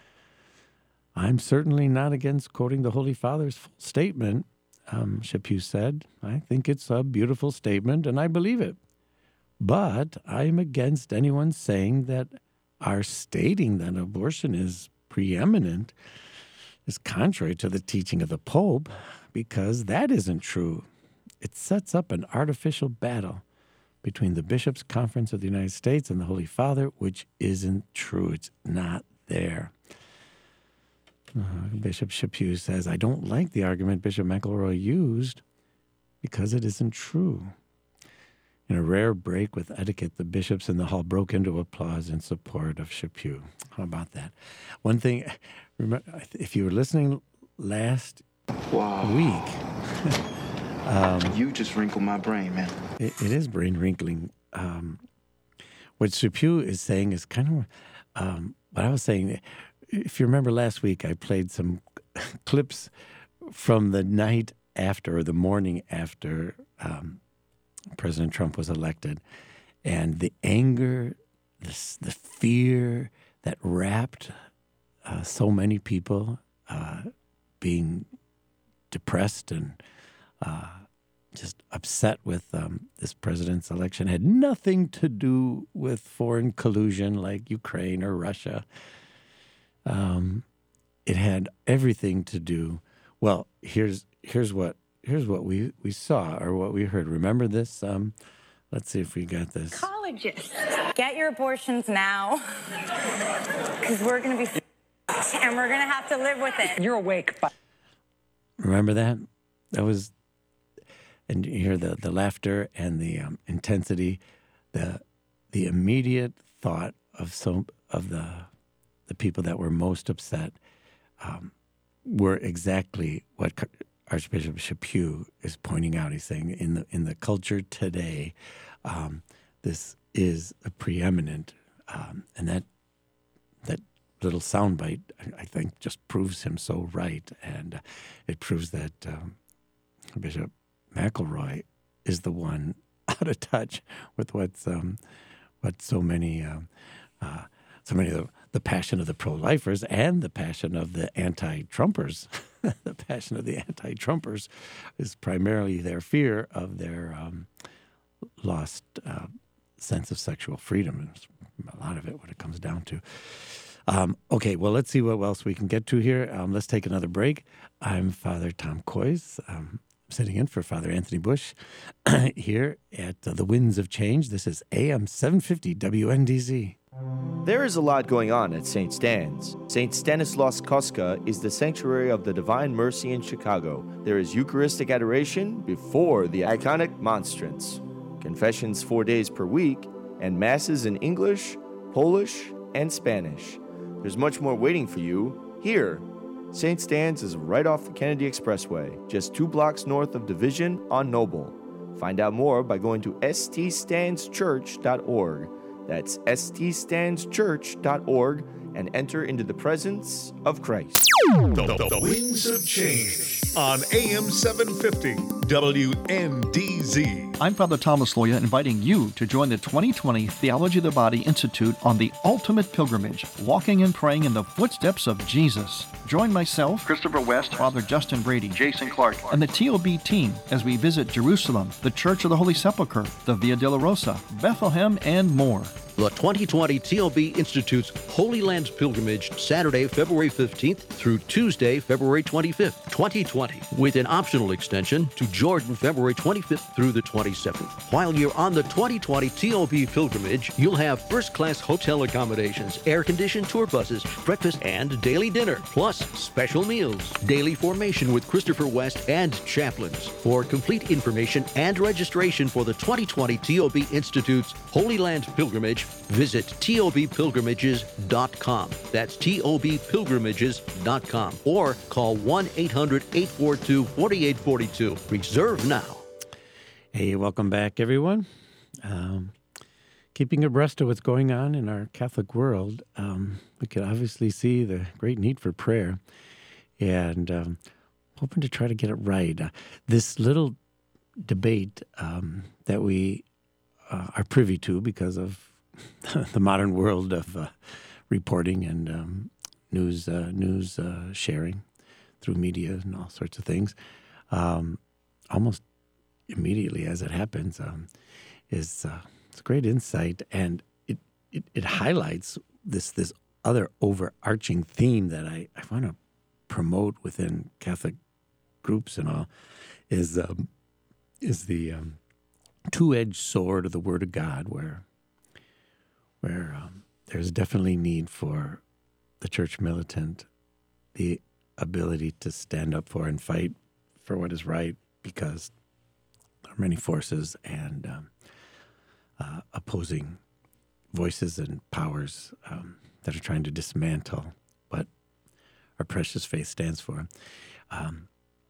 I'm certainly not against quoting the Holy Father's full statement, um, Chaput said. I think it's a beautiful statement, and I believe it. But I'm against anyone saying that our stating that abortion is preeminent is contrary to the teaching of the Pope, because that isn't true. It sets up an artificial battle between the Bishops' Conference of the United States and the Holy Father, which isn't true. It's not there. Uh, Bishop Chaput says, I don't like the argument Bishop McElroy used because it isn't true. In a rare break with etiquette, the bishops in the hall broke into applause in support of Chaput. How about that? One thing, remember, if you were listening last Wow. week, um, You just wrinkled my brain, man. it, it is brain wrinkling. Um, what Chaput is saying is kind of um, what I was saying. If you remember last week, I played some clips from the night after, or the morning after um, President Trump was elected, and the anger, the, the fear that wrapped uh, so many people uh, being depressed and uh, just upset with um, this president's election had nothing to do with foreign collusion like Ukraine or Russia. Um, it had everything to do. Well, here's here's what here's what we, we saw or what we heard. Remember this? Um, let's see if we got this. Colleges, get your abortions now, because we're going to be f***ed, and we're going to have to live with it. You're awake. But- Remember that? That was, and you hear the, the laughter and the um, intensity, the the immediate thought of some of the the people that were most upset um, were exactly what Archbishop Chaput is pointing out. He's saying in the in the culture today, um, this is a preeminent, um, and that that little soundbite, I, I think, just proves him so right, and uh, it proves that um, Bishop McElroy is the one out of touch with what's um, what so many um, uh, so many of the, the passion of the pro-lifers and the passion of the anti-Trumpers. The passion of the anti-Trumpers is primarily their fear of their um, lost uh, sense of sexual freedom. It's a lot of it, what it comes down to. Um, okay, well, let's see what else we can get to here. Um, let's take another break. I'm Father Tom Kois. Um, sitting in for Father Anthony Bush here at uh, the Winds of Change. This is A M seven fifty W N D Z. There is a lot going on at Saint Stan's. Saint Stanislaus Kostka is the sanctuary of the Divine Mercy in Chicago. There is Eucharistic adoration before the iconic monstrance, confessions four days per week, and masses in English, Polish, and Spanish. There's much more waiting for you here. Saint Stan's is right off the Kennedy Expressway, just two blocks north of Division on Noble. Find out more by going to s t stands church dot org. That's s t stands church dot org and enter into the presence of Christ. The, the, the Winds of Change on A M seven fifty W N D Z. I'm Father Thomas Loya, inviting you to join the twenty twenty Theology of the Body Institute on the ultimate pilgrimage, walking and praying in the footsteps of Jesus. Join myself, Christopher West, Father Justin Brady, Jason Clark, and the T O B team as we visit Jerusalem, the Church of the Holy Sepulchre, the Via Dolorosa, Bethlehem, and more. The twenty twenty T O B Institute's Holy Lands Pilgrimage, Saturday, February fifteenth through Tuesday, February twenty-fifth, twenty twenty, with an optional extension to Jordan, February twenty-fifth through the twenty-seventh. While you're on the twenty twenty T O B Pilgrimage, you'll have first-class hotel accommodations, air-conditioned tour buses, breakfast and daily dinner, plus special meals, daily formation with Christopher West and chaplains. For complete information and registration for the twenty twenty T O B Institute's Holy Land Pilgrimage, visit T O B pilgrimages dot com. That's T O B pilgrimages dot com. Or call one eight hundred eight four two four eight four two. Reserve now. Hey, welcome back, everyone. Um, keeping abreast of what's going on in our Catholic world, um, we can obviously see the great need for prayer, and um, hoping to try to get it right. Uh, this little debate um, that we uh, are privy to because of the modern world of uh, reporting and um, news uh, news uh, sharing through media and all sorts of things, um, almost immediately as it happens, um, is uh, it's a great insight, and it, it, it highlights this this other overarching theme that I, I want to promote within Catholic groups and all, is um, is the um, two-edged sword of the Word of God, where where um, there's definitely need for the church militant, the ability to stand up for and fight for what is right, because there are many forces and um, uh, opposing voices and powers um, that are trying to dismantle what our precious faith stands for, um,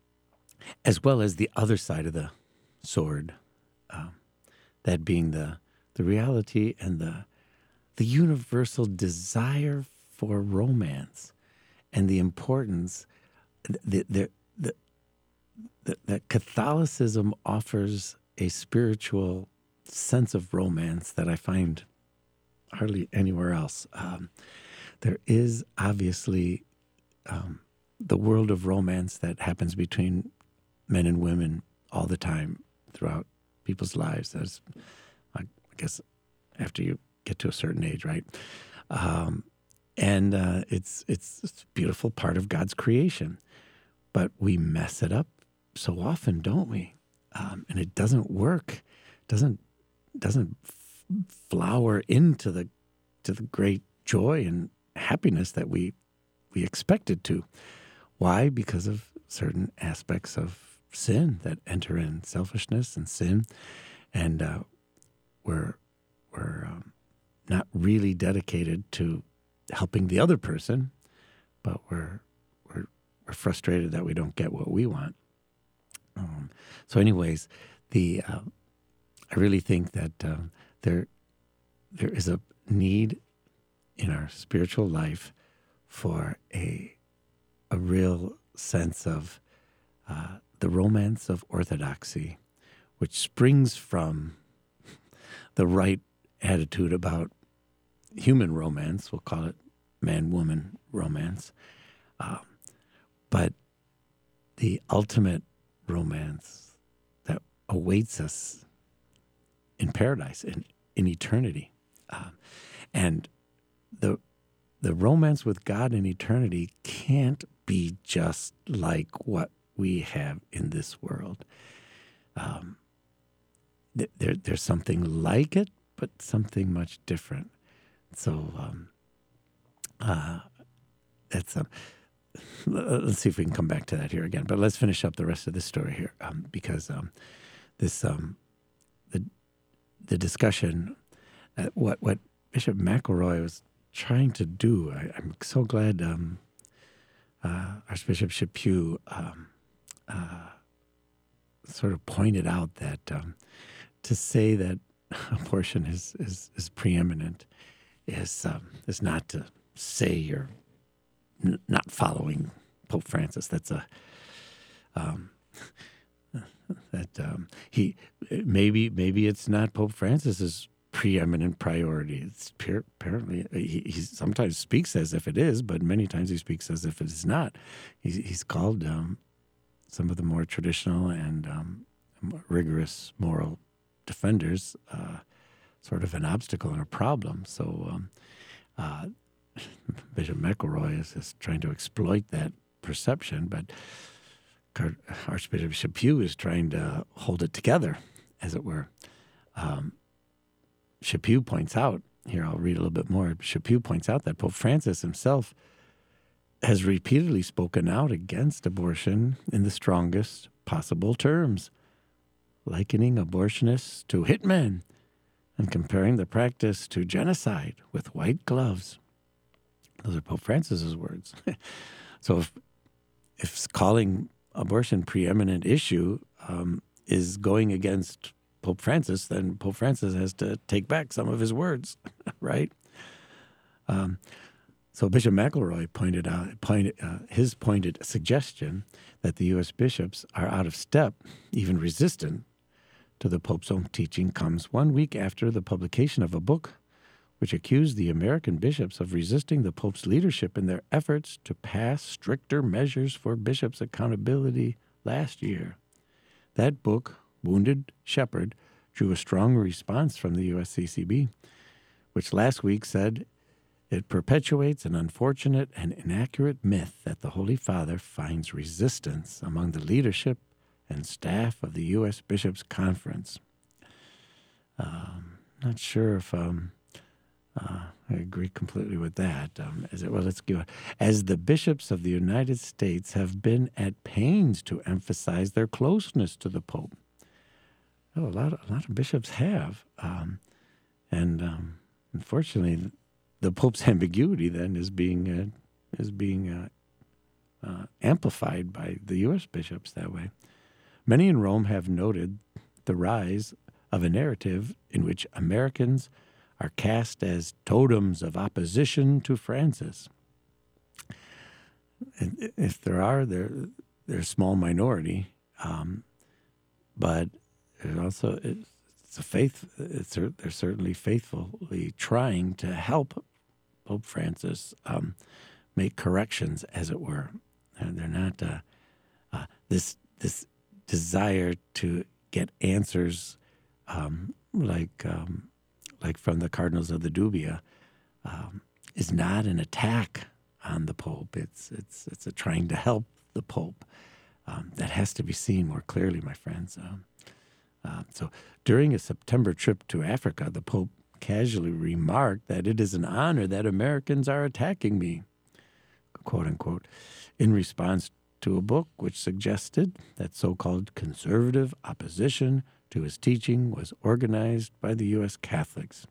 as well as the other side of the sword, um, that being the the reality and the the universal desire for romance, and the importance that the, the, the, that Catholicism offers a spiritual sense of romance that I find hardly anywhere else. Um, there is obviously um, the world of romance that happens between men and women all the time throughout people's lives. As I guess after you get to a certain age, right? Um, and uh, it's, it's it's a beautiful part of God's creation, but we mess it up so often, don't we? Um, and it doesn't work. Doesn't doesn't f- flower into the to the great joy and happiness that we we expect it to. Why? Because of certain aspects of sin that enter in, selfishness and sin, and uh, we're we're um, not really dedicated to helping the other person, but we're we're we're frustrated that we don't get what we want. Um, so, anyways, the uh, I really think that uh, there there is a need in our spiritual life for a a real sense of uh, the romance of orthodoxy, which springs from the right attitude about human romance. We'll call it man-woman romance. Um, but the ultimate romance that awaits us in paradise, in, in eternity. Um, and the the romance with God in eternity can't be just like what we have in this world. Um, th- there, there's something like it, but something much different. So um, uh, that's um, let's see if we can come back to that here again. But let's finish up the rest of this story here, um, because um, this um, the the discussion, uh, what what Bishop McElroy was trying to do. I, I'm so glad um, uh, Archbishop Chaput um, uh, sort of pointed out that um, to say that abortion is is, is preeminent is um, is not to say you're n- not following Pope Francis. That's a um, that um, he maybe maybe it's not Pope Francis's preeminent priority. It's pure, apparently he, he sometimes speaks as if it is, but many times he speaks as if it is not. He's, he's called um, some of the more traditional and um, more rigorous moral defenders uh, sort of an obstacle and a problem. So um, uh, Bishop McElroy is, is trying to exploit that perception, but Archbishop Chaput is trying to hold it together, as it were. Um, Chaput points out, here I'll read a little bit more, Chaput points out that Pope Francis himself has repeatedly spoken out against abortion in the strongest possible terms, likening abortionists to hitmen and comparing the practice to genocide with white gloves. Those are Pope Francis's words. So if, if calling abortion preeminent issue um, is going against Pope Francis, then Pope Francis has to take back some of his words, right? Um, so Bishop McElroy pointed out pointed, uh, his pointed suggestion that the U S bishops are out of step, even resistant to the Pope's own teaching, comes one week after the publication of a book which accused the American bishops of resisting the Pope's leadership in their efforts to pass stricter measures for bishops' accountability last year. That book, Wounded Shepherd, drew a strong response from the U S C C B, which last week said it perpetuates an unfortunate and inaccurate myth that the Holy Father finds resistance among the leadership and staff of the U S Bishops' Conference. Um, not sure if um, uh, I agree completely with that. Um, as it, well, let's go. As the bishops of the United States have been at pains to emphasize their closeness to the Pope. Oh, a lot, of, a lot of bishops have, um, and um, unfortunately, the Pope's ambiguity then is being uh, is being uh, uh, amplified by the U S bishops that way. Many in Rome have noted the rise of a narrative in which Americans are cast as totems of opposition to Francis. And if there are, they're, they're a small minority, um, but there's also it's a faith. It's, they're certainly faithfully trying to help Pope Francis um, make corrections, as it were. And they're not uh, uh, this this desire to get answers um, like um, like from the Cardinals of the Dubia um, is not an attack on the Pope. It's it's it's a trying to help the Pope. Um, that has to be seen more clearly, my friends. Um, uh, so during a September trip to Africa, the Pope casually remarked that it is an honor that Americans are attacking me, quote unquote, in response to a book which suggested that so-called conservative opposition to his teaching was organized by the U S Catholics.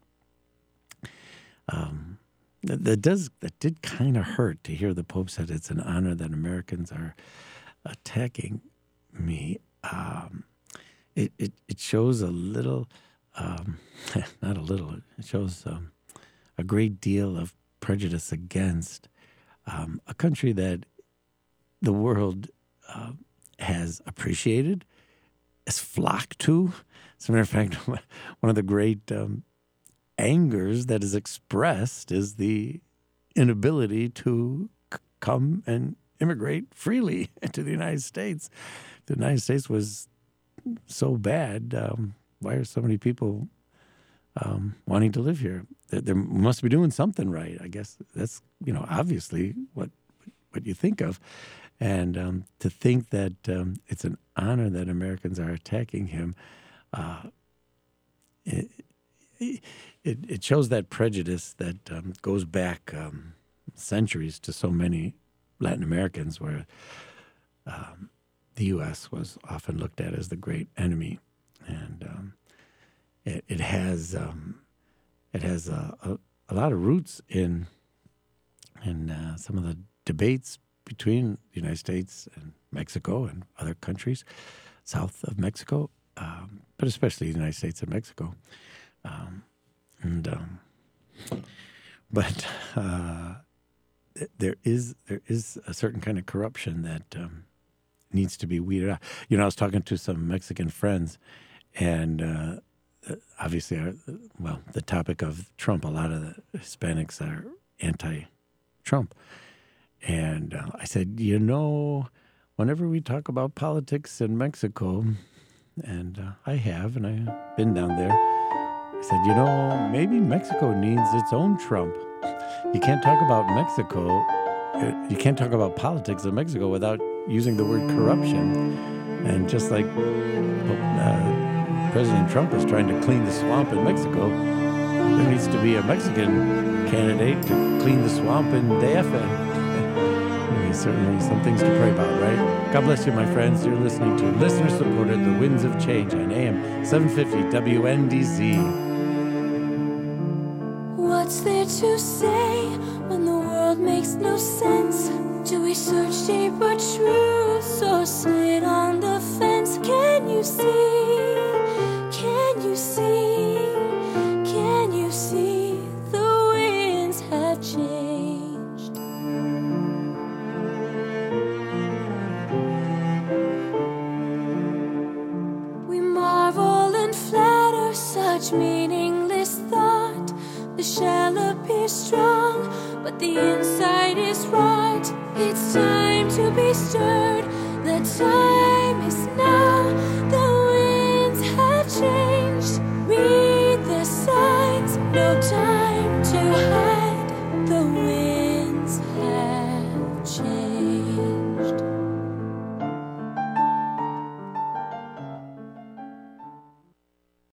Um, that, that does that did kind of hurt to hear the Pope said it's an honor that Americans are attacking me. Um, it, it it shows a little, um, not a little. It shows um, a great deal of prejudice against um, a country that the world uh, has appreciated, has flocked to. As a matter of fact, one of the great um, angers that is expressed is the inability to c- come and immigrate freely into the United States. The United States was so bad. Um, why are so many people um, wanting to live here? They, they must be doing something right. I guess that's, you know, obviously what what you think of. And um, to think that um, it's an honor that Americans are attacking him, uh, it, it, it shows that prejudice that um, goes back um, centuries to so many Latin Americans, where um, the U S was often looked at as the great enemy. And um, it, it has um, it has a, a, a lot of roots in, in uh, some of the debates between the United States and Mexico and other countries south of Mexico, um, but especially the United States and Mexico. Um, and um, but uh, there is there is a certain kind of corruption that um, needs to be weeded out. You know, I was talking to some Mexican friends, and uh, obviously, our, well, the topic of Trump. A lot of the Hispanics are anti-Trump. And uh, I said, you know, whenever we talk about politics in Mexico, and uh, I have, and I've been down there, I said, you know, maybe Mexico needs its own Trump. You can't talk about Mexico, you can't talk about politics in Mexico without using the word corruption. And just like uh, President Trump is trying to clean the swamp in Mexico, there needs to be a Mexican candidate to clean the swamp in D F. Certainly some things to pray about, right? God bless you, my friends. You're listening to listener-supported The Winds of Change on A M seven fifty W N D Z. What's there to say when the world makes no sense? Do we search deeper truths or sit on the fence? Can you see? Can you see? Can you see the winds have changed? Such meaningless thought, the shell strong, but the inside is right. It's time to be stirred. The time is now.